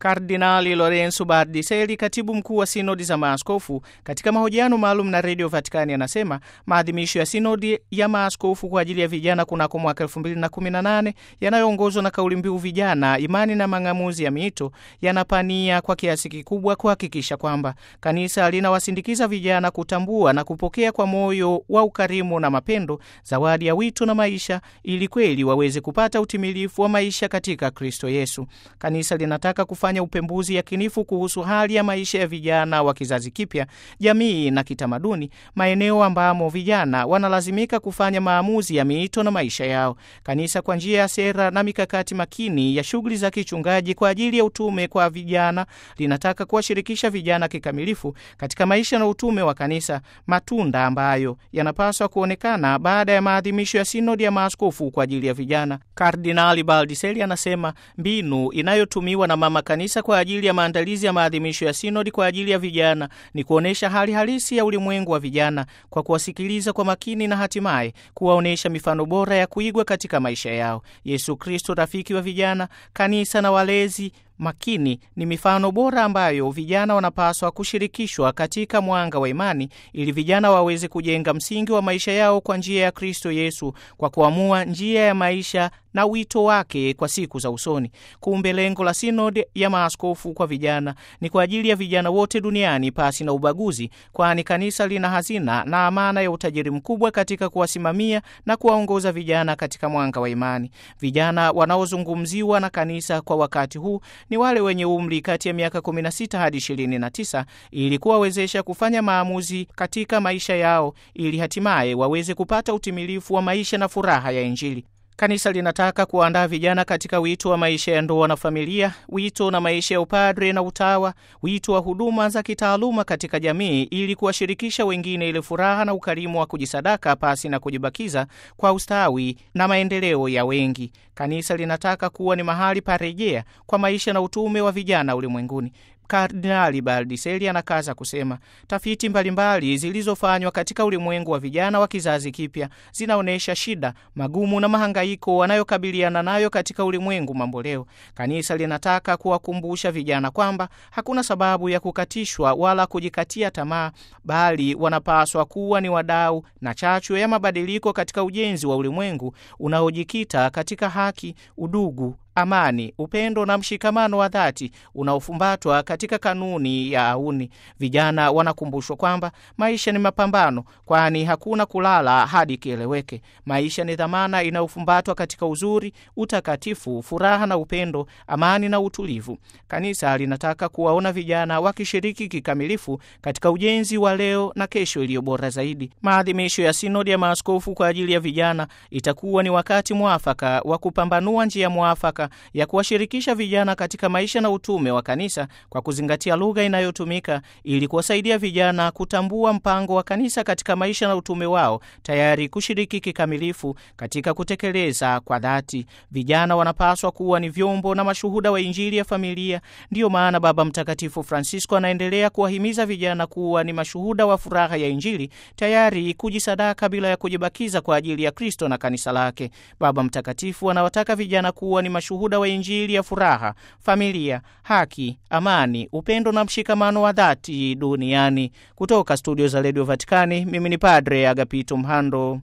Kardinali Lorenzo Bardiseli, katibu mkuu wa sinodi za maaskofu, katika mahojiano maalum na Radio Vatikani anasema maadhimisho ya sinodi ya maaskofu kwa ajili ya vijana kunako mwaka 2018 yanayoongozwa na kauli mbiu vijana, imani na mang'amuzi ya miito yanapania kwa kiasi kikubwa kuhakikisha kwamba kanisa linawasindikiza vijana kutambua na kupokea kwa moyo wa ukarimu na mapendo zawadi ya wito na maisha, ili kweli waweze kupata utimilifu wa maisha katika Kristo Yesu. Kanisa linataka kufanya upembuzi yakinifu kuhusu hali ya maisha ya vijana wa kizazi kipya, jamii na kitamaduni, maeneo ambamo vijana wanalazimika kufanya maamuzi ya miito na maisha yao. Kanisa kwa njia ya sera na mikakati makini ya shughuli za kichungaji kwa ajili ya utume kwa vijana linataka kuwashirikisha vijana kikamilifu katika maisha na utume wa kanisa, matunda ambayo yanapaswa kuonekana baada ya maadhimisho ya sinodi ya maaskofu kwa ajili ya vijana. Kardinali Baldiseli anasema mbinu inayotumiwa na mama kanisa kwa ajili ya maandalizi ya maadhimisho ya sinodi kwa ajili ya vijana ni kuonesha hali halisi ya ulimwengu wa vijana kwa kuwasikiliza kwa makini na hatimaye kuwaonesha mifano bora ya kuigwa katika maisha yao. Yesu Kristo, rafiki wa vijana, kanisa na walezi makini ni mifano bora ambayo vijana wanapaswa kushirikishwa katika mwanga wa imani, ili vijana waweze kujenga msingi wa maisha yao kwa njia ya Kristo Yesu, kwa kuamua njia ya maisha na wito wake kwa siku za usoni. Kumbe lengo la sinodi ya maaskofu kwa vijana ni kwa ajili ya vijana wote duniani pasi na ubaguzi, kwani kanisa lina hazina na amana ya utajiri mkubwa katika kuwasimamia na kuwaongoza vijana katika mwanga wa imani. Vijana wanaozungumziwa na kanisa kwa wakati huu ni wale wenye umri kati ya miaka 16 hadi 29, ili kuwawezesha kufanya maamuzi katika maisha yao, ili hatimaye waweze kupata utimilifu wa maisha na furaha ya Injili. Kanisa linataka kuandaa vijana katika wito wa maisha ya ndoa na familia, wito na maisha ya upadre na utawa, wito wa huduma za kitaaluma katika jamii, ili kuwashirikisha wengine ile furaha na ukarimu wa kujisadaka pasi na kujibakiza kwa ustawi na maendeleo ya wengi. Kanisa linataka kuwa ni mahali pa rejea kwa maisha na utume wa vijana ulimwenguni. Kardinali Baldiseli anakaza kusema tafiti mbalimbali zilizofanywa katika ulimwengu wa vijana wa kizazi kipya zinaonesha shida, magumu na mahangaiko wanayokabiliana nayo katika ulimwengu mamboleo. Kanisa linataka kuwakumbusha vijana kwamba hakuna sababu ya kukatishwa wala kujikatia tamaa, bali wanapaswa kuwa ni wadau na chachu ya mabadiliko katika ujenzi wa ulimwengu unaojikita katika haki, udugu, amani, upendo na mshikamano wa dhati unaofumbatwa katika kanuni ya auni. Vijana wanakumbushwa kwamba maisha ni mapambano, kwani hakuna kulala hadi kieleweke. Maisha ni dhamana inayofumbatwa katika uzuri, utakatifu, furaha na upendo, amani na utulivu. Kanisa linataka kuwaona vijana wakishiriki kikamilifu katika ujenzi wa leo na kesho iliyo bora zaidi. Maadhimisho ya sinodi ya maaskofu kwa ajili ya vijana itakuwa ni wakati mwafaka wa kupambanua njia mwafaka ya kuwashirikisha vijana katika maisha na utume wa kanisa kwa kuzingatia lugha inayotumika, ili kuwasaidia vijana kutambua mpango wa kanisa katika maisha na utume wao, tayari kushiriki kikamilifu katika kutekeleza kwa dhati. Vijana wanapaswa kuwa ni vyombo na mashuhuda wa Injili ya familia. Ndiyo maana Baba Mtakatifu Francisco anaendelea kuwahimiza vijana kuwa ni mashuhuda wa furaha ya Injili, tayari kujisadaka bila ya kujibakiza kwa ajili ya Kristo na kanisa lake. Baba Mtakatifu anawataka vijana kuwa ni mashuhuda wa Injili ya furaha, familia, haki, amani, upendo na mshikamano wa dhati duniani. Kutoka studio za Radio Vatikani, mimi ni Padre Agapito Mhando.